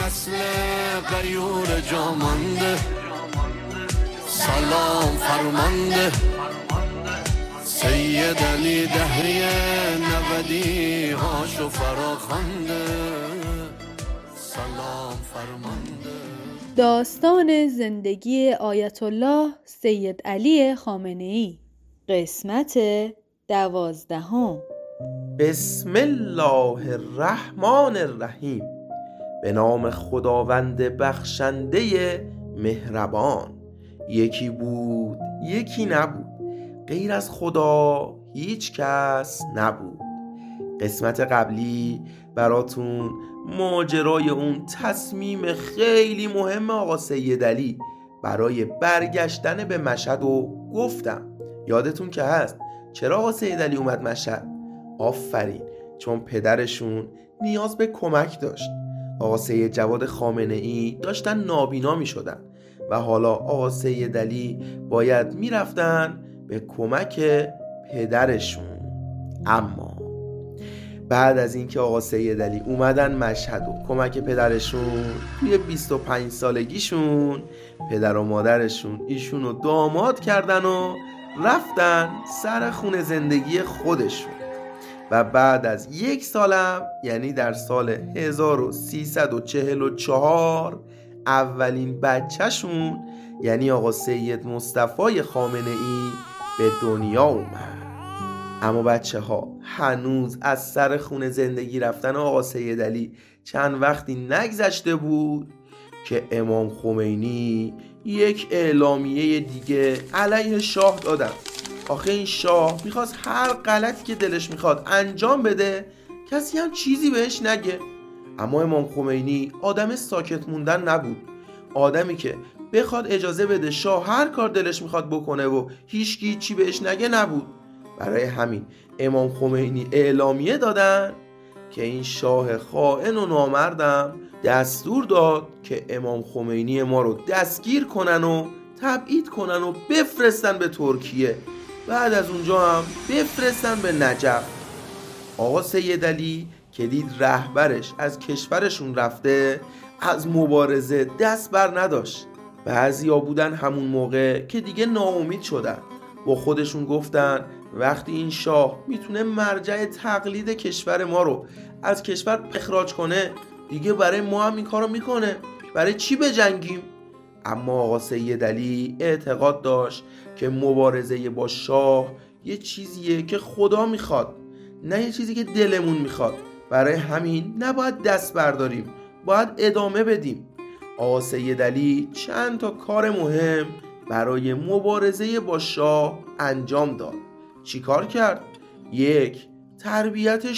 نسل غیور جامانده، سلام فرمانده سید علی دهری نودی هاشو فراخوانده، سلام فرمانده. داستان زندگی آیت الله سید علی خامنه‌ای، قسمت 12. بسم الله الرحمن الرحیم. به نام خداوند بخشنده مهربان. یکی بود یکی نبود، غیر از خدا هیچ کس نبود. قسمت قبلی براتون ماجرای اون تصمیم خیلی مهم آقا سید علی برای برگشتن به مشهد رو گفتم. یادتون که هست چرا آقا سید علی اومد مشهد؟ آفرین، چون پدرشون نیاز به کمک داشت. آقا سید جواد خامنه‌ای داشتن نابینا می شدن و حالا آقا سید علی باید می رفتن به کمک پدرشون. اما بعد از اینکه آقا سید علی اومدن مشهد و کمک پدرشون، توی 25 سالگیشون پدر و مادرشون ایشونو داماد کردن و رفتن سر خون زندگی خودشون. و بعد از 1 سالم، یعنی در سال 1344 اولین بچهشون یعنی آقا سید مصطفی خامنه‌ای به دنیا اومد. اما بچه ها هنوز از سر خون زندگی رفتن آقا سید علی چند وقتی نگذشته بود که امام خمینی یک اعلامیه دیگه علیه شاه دادن. آخه این شاه میخواست هر غلطی که دلش میخواد انجام بده، کسی هم چیزی بهش نگه. اما امام خمینی آدم ساکت موندن نبود، آدمی که بخواد اجازه بده شاه هر کار دلش میخواد بکنه و هیچکی چی بهش نگه نبود. برای همین امام خمینی اعلامیه دادن که این شاه خائن و نامردم دستور داد که امام خمینی ما رو دستگیر کنن و تبعید کنن و بفرستن به ترکیه، بعد از اونجا هم بفرستن به نجف. آقا سید علی که دید رهبرش از کشورشون رفته، از مبارزه دست بر نداشت. بعضیا بودن همون موقع که دیگه ناامید شدن، با خودشون گفتن وقتی این شاه میتونه مرجع تقلید کشور ما رو از کشور اخراج کنه، دیگه برای ما هم این کارو میکنه، برای چی بجنگیم؟ اما آقا سید علی اعتقاد داشت که مبارزه با شاه یه چیزیه که خدا میخواد، نه یه چیزی که دلمون میخواد. برای همین نباید دست برداریم، باید ادامه بدیم. آقا سید علی چند تا کار مهم برای مبارزه با شاه انجام داد. چی کار کرد؟ 1. تربیت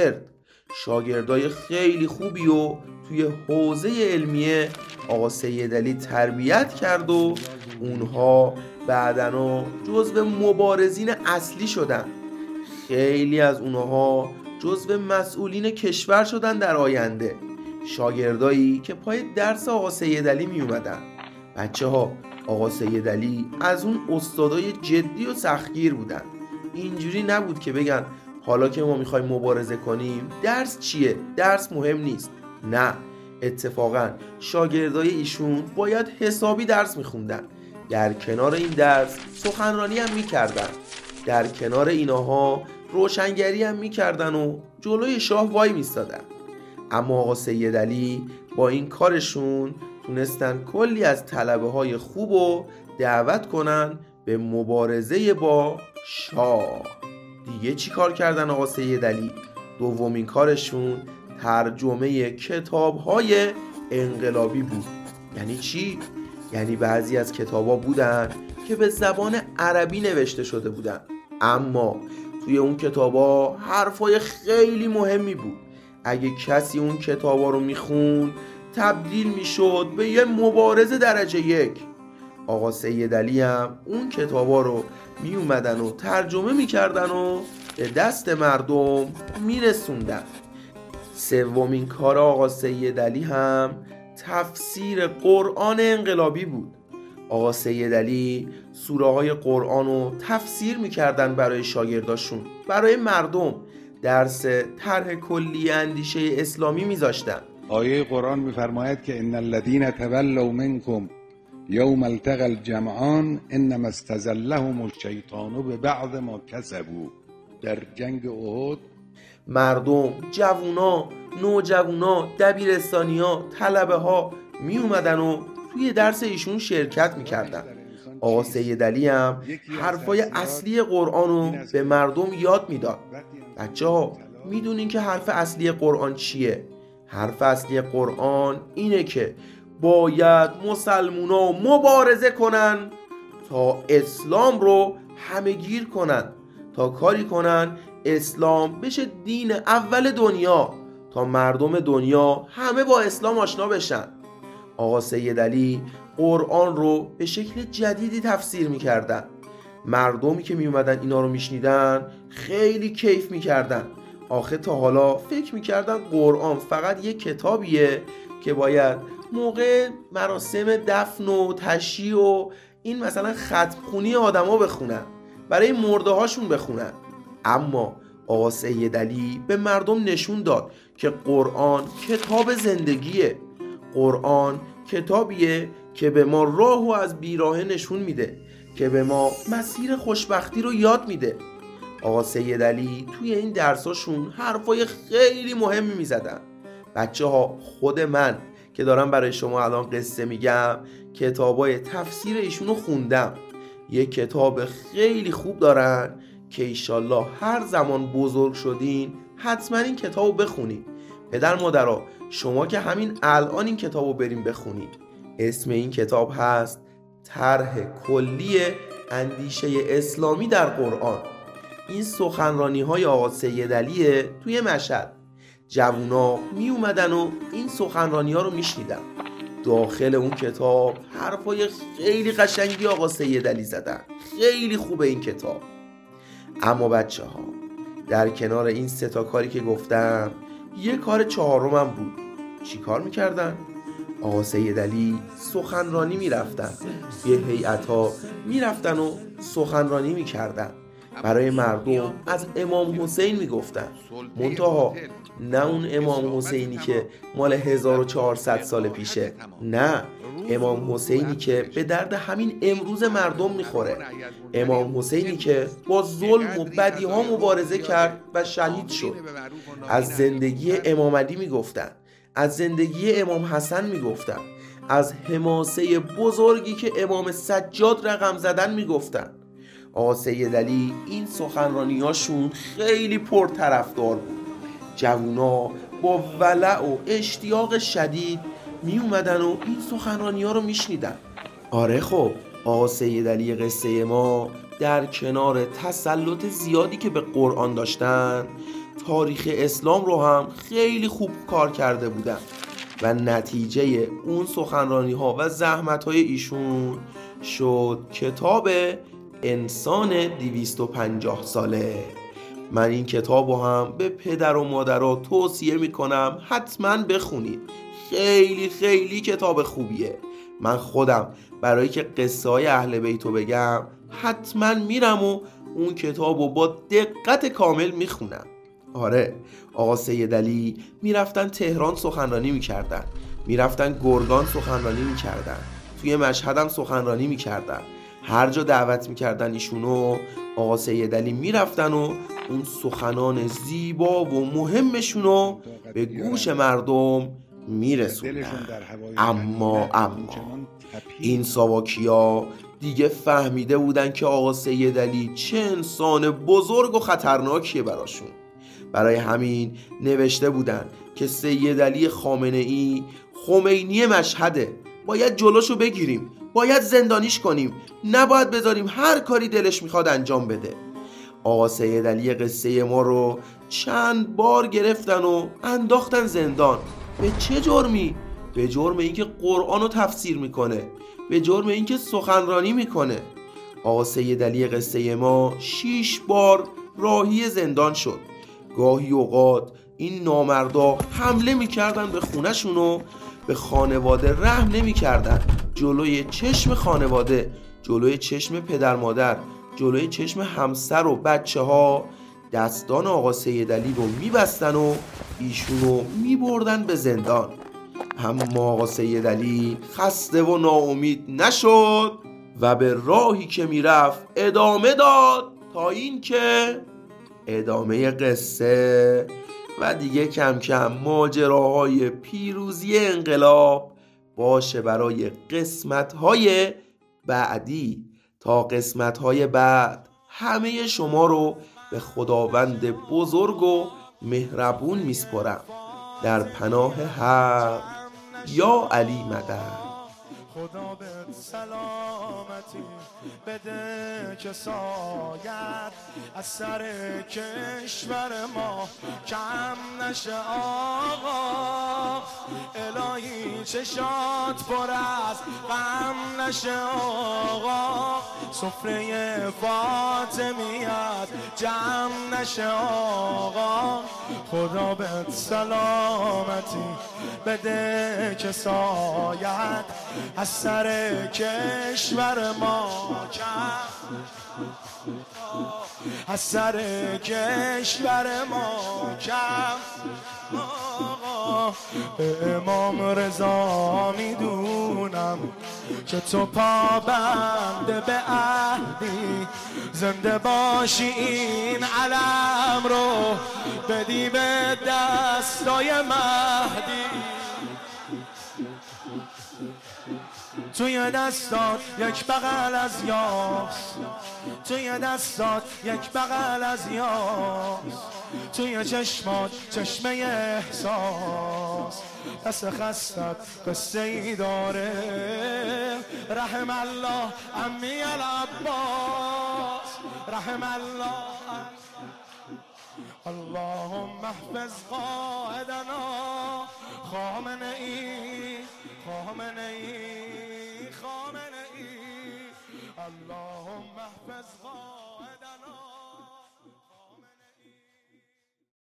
شاگردای خیلی خوبی و توی حوزه علمیه آقا سید علی تربیت کرد و اونها بعداً جزو مبارزین اصلی شدن. خیلی از اونها جزو مسئولین کشور شدن در آینده، شاگردایی که پای درس آقا سید علی می اومدن. بچه ها، آقا سید علی از اون استادای جدی و سختگیر بودن. اینجوری نبود که بگن حالا که ما میخوایم مبارزه کنیم درس چیه؟ درس مهم نیست. نه، اتفاقا شاگردای ایشون باید حسابی درس میخوندن. در کنار این درس سخنرانی هم میکردن، در کنار اینها روشنگری هم میکردن و جلوی شاه وای میستادن. اما آقا سید علی با این کارشون تونستن کلی از طلبه های خوب رو دعوت کنن به مبارزه با شاه. دیگه چی کار کردن آقا سید علی؟ دومین کارشون ترجمه کتاب‌های انقلابی بود. یعنی چی؟ یعنی بعضی از کتاب‌ها بودن که به زبان عربی نوشته شده بودن، اما توی اون کتاب‌ها حرفای خیلی مهمی بود. اگه کسی اون کتاب‌ها رو میخوند تبدیل میشد به یه مبارز درجه 1. آقا سید علی هم اون کتابا رو می اومدن و ترجمه میکردن و به دست مردم میرسوندن. سومین کار آقا سید علی هم تفسیر قرآن انقلابی بود. آقا سید علی سوره های قرآن رو تفسیر میکردن برای شاگرداشون، برای مردم درس طرح کلی اندیشه اسلامی میذاشتن. آیه قرآن می‌فرماید که ان الذين تولوا منكم یوم التقى الجمعان انما استزلهم الشیطان ببعض ما کسبوا. در جنگ احد مردم، جوونا، نوجوانا، دبیرستانیا، طلبه ها می اومدن و توی درس ایشون شرکت میکردن. آقا سید علی هم حرفای اصلی قرآن رو به مردم یاد میداد. بچه ها میدونین که حرف اصلی قرآن چیه؟ حرف اصلی قرآن اینه که باید مسلمونا مبارزه کنن تا اسلام رو همه گیر کنن، تا کاری کنن اسلام بشه دین اول دنیا، تا مردم دنیا همه با اسلام آشنا بشن. آقا سید علی قرآن رو به شکل جدیدی تفسیر میکردن. مردمی که میومدن اینا رو میشنیدن خیلی کیف میکردن. آخه تا حالا فکر میکردن قرآن فقط یه کتابیه که باید موقع مراسم دفن و تشییع و این مثلا ختمخونی آدما بخونن، برای مرده هاشون بخونن. اما آقا سید علی به مردم نشون داد که قرآن کتاب زندگیه. قرآن کتابیه که به ما راهو از بیراهه نشون میده، که به ما مسیر خوشبختی رو یاد میده. آقا سید علی توی این درساشون حرفای خیلی مهمی میزدن. بچه ها، خود من که دارم برای شما الان قصه میگم کتابای تفسیر ایشونو خوندم. یک کتاب خیلی خوب دارن که ایشالله هر زمان بزرگ شدین حتما این کتابو بخونید. پدر مادرها، شما که همین الان این کتابو بریم بخونید. اسم این کتاب هست طرح کلی اندیشه اسلامی در قرآن. این سخنرانی های آقا سید علیه توی مشهد. جوونا می اومدن و این سخنرانی ها رو می شنیدن. داخل اون کتاب حرفای خیلی قشنگی آقا سید علی زدن. خیلی خوبه این کتاب. اما بچه ها، در کنار این 3 تا کاری که گفتم یه کار 4م هم بود. چی کار میکردن؟ آقا سید علی سخنرانی میرفتن. یه هیئت‌ها میرفتن و سخنرانی میکردن. برای مردم از امام حسین میگفتن، منتها نه اون امام حسینی که مال 1400 سال پیشه، نه، امام حسینی که به درد همین امروز مردم میخوره. امام حسینی که با ظلم و بدی ها مبارزه کرد و شهید شد. از زندگی امام علی میگفتن، از زندگی امام حسن میگفتن، از حماسه بزرگی که امام سجاد رقم زدن میگفتن. آقا سید علی این سخنرانیاشون خیلی پرطرفدار بود. جوونا با ولع و اشتیاق شدید می اومدن و این سخنرانی ها رو می شنیدن. آره خب، آقا سید علی قصه ما در کنار تسلط زیادی که به قرآن داشتن، تاریخ اسلام رو هم خیلی خوب کار کرده بودن و نتیجه اون سخنرانی ها و زحمت های ایشون شد کتاب انسان 250 ساله. من این کتاب رو هم به پدر و مادرها توصیه میکنم حتما بخونید. خیلی خیلی کتاب خوبیه. من خودم برای که قصه های اهل بیت رو بگم حتما میرم و اون کتاب رو با دقت کامل میخونم. آره، آقا سید علی میرفتن تهران سخنرانی میکردن، میرفتن گرگان سخنرانی میکردن، توی مشهد هم سخنرانی میکردن. هر جا دعوت میکردن ایشونو، آقا سید علی میرفتن و اون سخنان زیبا و مهمشونو به گوش مردم میرسوندن. اما این ساواکیا دیگه فهمیده بودن که آقا سید علی چه انسان بزرگ و خطرناکیه براشون. برای همین نوشته بودن که سید علی خامنه‌ای خمینی مشهده، باید جلوشو بگیریم، باید زندانیش کنیم، نباید بذاریم هر کاری دلش میخواد انجام بده. آقا سید علی قصه ما رو چند بار گرفتن و انداختن زندان. به چه جرمی؟ به جرم اینکه قرآن رو تفسیر میکنه، به جرم اینکه سخنرانی میکنه. آقا سید علی قصه ما 6 بار راهی زندان شد. گاهی اوقات این نامردا حمله میکردن به خونه‌شون و به خانواده رحم نمیکردن. جلوی چشم خانواده، جلوی چشم پدر مادر، جلوی چشم همسر و بچه ها دستان آقا سید علی رو میبستن و ایشونو میبردن به زندان. اما آقا سید علی خسته و ناامید نشد و به راهی که میرفت ادامه داد تا این که ادامه قصه و دیگه کم کم ماجراهای پیروزی انقلاب باشه برای قسمت‌های بعدی. تا قسمت‌های بعد همه شما رو به خداوند بزرگ و مهربون میسپارم. در پناه حق، یا علی مدد. خدا به سلامتی بده که سایت از سر کشور ما کم نشه آقا. الهی چشات پر از غم نشه آقا. سفره فاطمیت جمع نشه آقا. خدا به سلامتی بده که سایت از سر کشور ما کم، از سر کشور ما کم. امام رضا میدونم که تو پابند به عهدی، زنده باشی این علم رو بدی به دستای مهدی. توی دستات یک بغل از یاس، توی دستات یک بغل از یاس، توی چشمات چشمه احساس. دست خستت قصه ای داره. رحم الله عمی العباس، رحم الله. اللهم احفظ قائدنا خامنه ای، خامنه ای، خامنه ای. اللهم احفظ قائدنا.